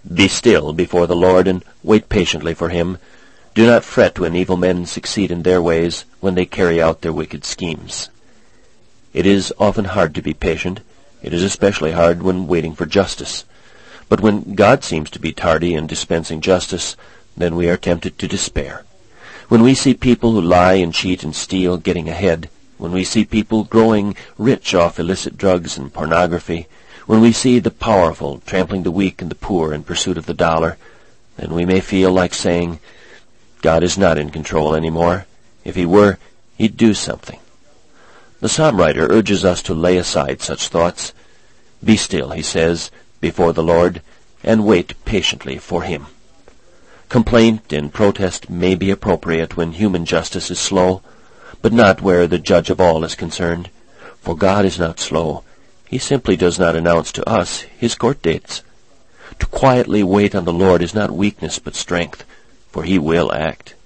Be still before the Lord, and wait patiently for him. Do not fret when evil men succeed in their ways, when they carry out their wicked schemes. It is often hard to be patient. It is especially hard when waiting for justice. But when God seems to be tardy in dispensing justice, then we are tempted to despair. When we see people who lie and cheat and steal getting ahead, when we see people growing rich off illicit drugs and pornography, when we see the powerful trampling the weak and the poor in pursuit of the dollar, then we may feel like saying, God is not in control anymore. If he were, he'd do something. The psalm writer urges us to lay aside such thoughts. Be still, he says, before the Lord, and wait patiently for him. Complaint and protest may be appropriate when human justice is slow, but not where the judge of all is concerned. For God is not slow. He simply does not announce to us his court dates. To quietly wait on the Lord is not weakness but strength, for he will act.